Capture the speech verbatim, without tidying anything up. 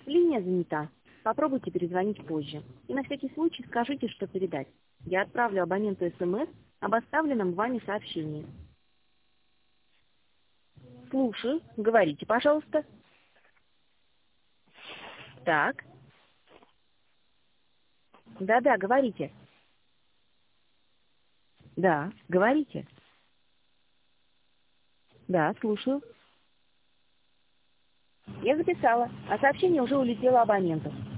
Линия занята. Попробуйте перезвонить позже. И на всякий случай скажите, что передать. Я отправлю абоненту СМС об оставленном вами сообщении. Слушаю. Говорите, пожалуйста. Так. Да-да, говорите. Да, говорите. Да, слушаю. Я записала, а сообщение уже улетело абоненту.